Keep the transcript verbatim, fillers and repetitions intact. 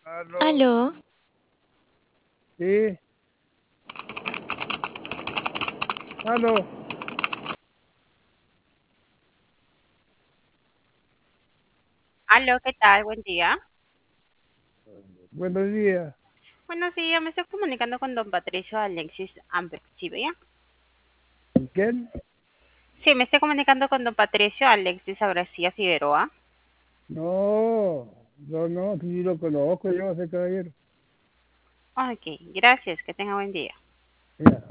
Aló, Aló, sí, aló, Aló, ¿qué tal? Buen día. buenos días. Buenos días, me estoy comunicando con don Patricio Alexis Ambexivia. ¿Y quién? Sí, me estoy comunicando con don Patricio Alexis Abracía Figueroa. No, no, no, sí lo conozco yo, ese caballero. Ok, gracias, que tenga buen día. Mira.